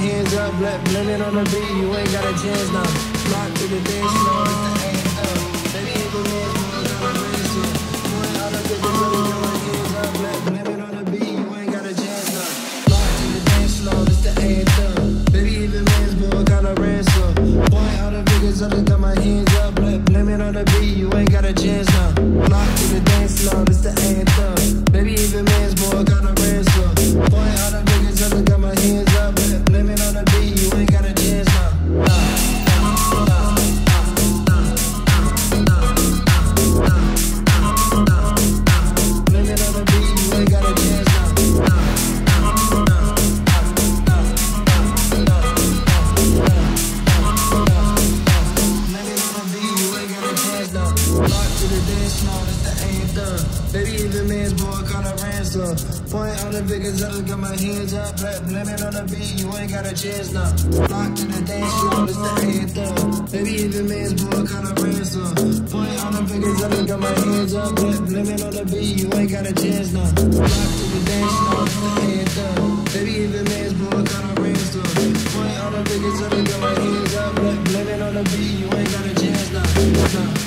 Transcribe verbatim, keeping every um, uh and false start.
hands up, let blame it on the beat, you ain't got a chance now. Lock to the dance floor, it's the anthem. Baby, if the man's more gonna raise it. Boy, all the bitches really got my hands up, let blame it on the beat, you ain't got a chance now. Lock to the dance floor, it's the anthem. Baby, if the man's more gonna ransom. Boy, all the bitches really got my hands up, let blame it on the beat, you ain't got a chance now. Lock to the dance floor, it's the anthem. Baby, if the man's more gonna ransom. Boy, all the bitches really got my hands up, let blame it on the beat, you ain't got a chance now. Baby, even man's boy caught a ransom. Point on the biggest I just got my hands up. Let blame it on the beat, you ain't got a chance now. Locked to the dance floor, it's the anthem. Baby, even man's boy caught a ransom. Point on the biggest I just got my hands up. Let blame it on the beat, you ain't got a chance now. Locked to the dance floor, it's the anthem. Baby, even man's boy caught a ransom. Point on the biggest I just got my hands up. Let blame it on the beat, you ain't got a chance now.